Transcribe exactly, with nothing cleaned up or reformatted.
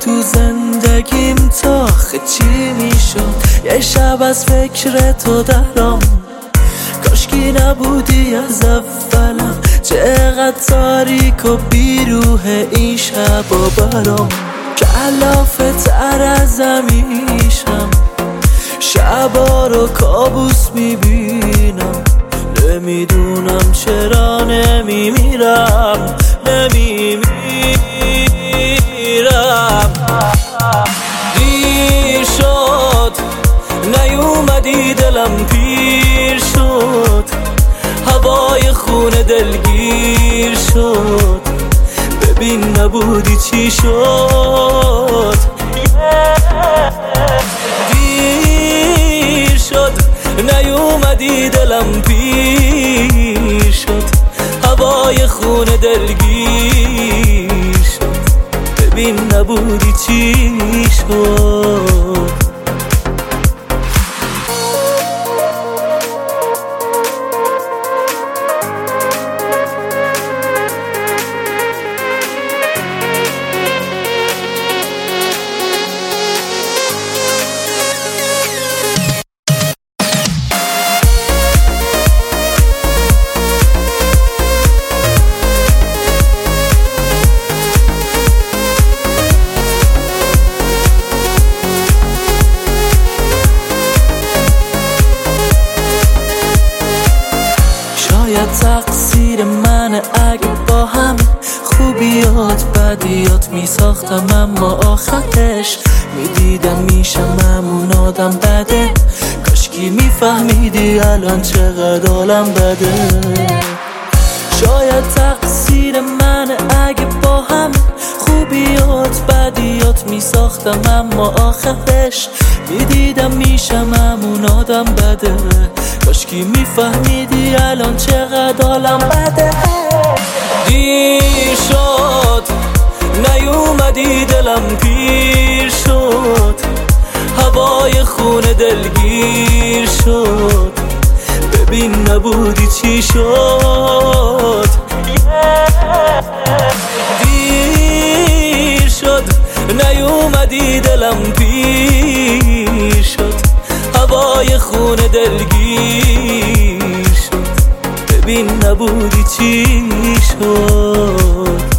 تو زندگیم تا آخه چی میشد یه شب از فکر تو درام، کاشکی نبودی از اولم، چقدر تاریک و بیروح این شب و برام، کلافه تر از همیشم، شبا رو کابوس میبینم، نمیدونم چرا نمیمیرم نمیمیرم. دیر شد نیومدی دلم پیر شد، هوای خونه دلگیر شد، ببین نبودی چی شد. دیر شد نیومدی دلم پیر شد، هوای خونه دلگیر شد، ببین نبودی چی شد. شاید تقصیر منه اگه با هم خوبیات بدیات میساختم، اما آخرش میدیدم میشم همون آدم بده، کاشکی میفهمیدی الان چقدر حالم بده. شاید تقصیر منه اگه با هم خوبیات بدیات میساختم، اما آخرش میدیدم میشم همون آدم بده، کاشکی میفهمیدی الان چقدر حالم بده. دیر شد نیومدی دلم پیر شد، هوای خونه دلگیر شد، ببین نبودی چی شد. دیر شد نیومدی دلم پیر شد، هوای خونه دلگیر شد، ببین نبودی چی شد.